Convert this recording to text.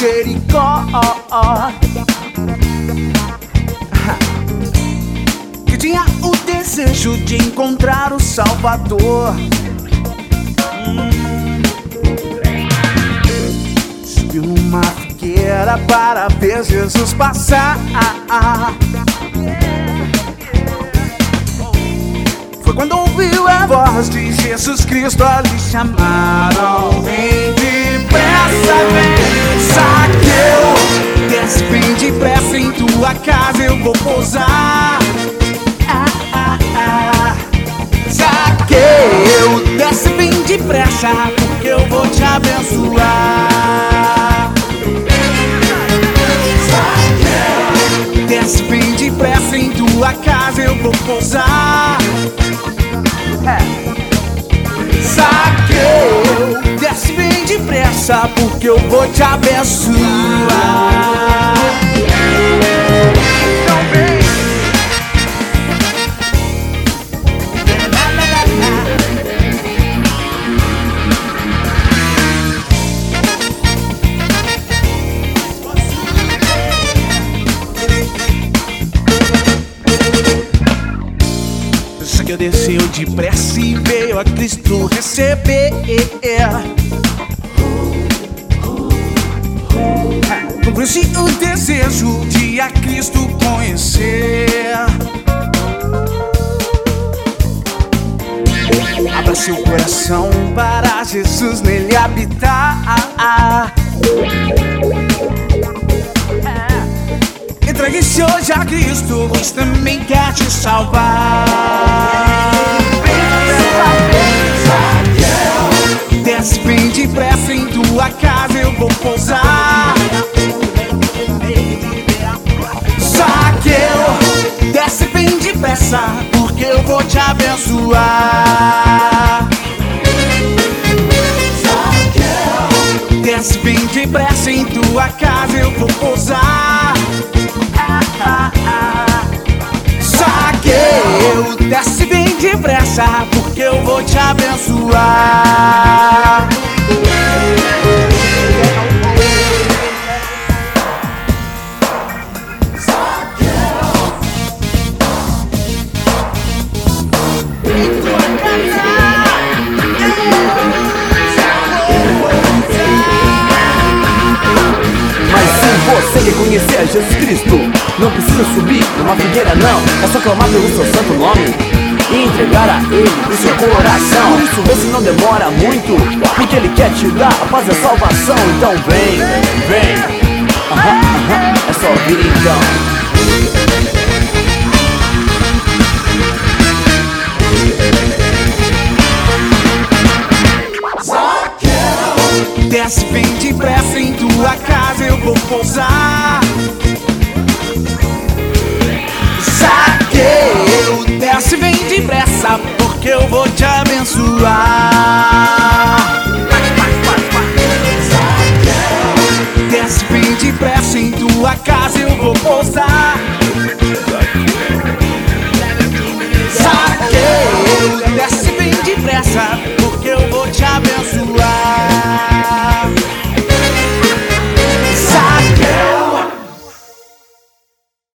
Jericó, que tinha o desejo de encontrar o Salvador. Subiu numa figueira para ver Jesus passar. Foi quando ouviu a voz de Jesus Cristo a lhe chamaram. Vem depressa, vem, Zaqueu, desce bem depressa, em tua casa eu vou pousar. Zaqueu, desce bem depressa, porque eu vou te abençoar. Zaqueu, desce bem depressa, em tua casa eu vou pousar. Zaqueu, desce bem depressa, porque eu vou te abençoar. Então vem. Zaqueu desceu depressa e veio a Cristo receber. Cumpriu-se o desejo de a Cristo conhecer. Abra seu coração para Jesus nele habitar. Entregue-se hoje a Cristo, pois também quer te salvar. Zaqueu, desce bem depressa, em tua casa eu vou pousar. Zaqueu, desce bem depressa, porque eu vou te abençoar. Zaqueu, desce bem depressa, em tua casa eu vou pousar. Zaqueu, desce bem depressa, porque eu vou te abençoar. Você quer conhecer a Jesus Cristo? Não precisa subir numa figueira não, é só clamar pelo seu santo nome e entregar a Ele o seu coração. Por isso você não demora muito, porque Ele quer te dar a paz e a salvação. Então vem, vem, é só vir então. Desce bem depressa, em tua casa eu vou pousar. Zaqueu, desce bem depressa, porque eu vou te abençoar. Zaqueu, desce bem depressa, em tua casa eu vou pousar.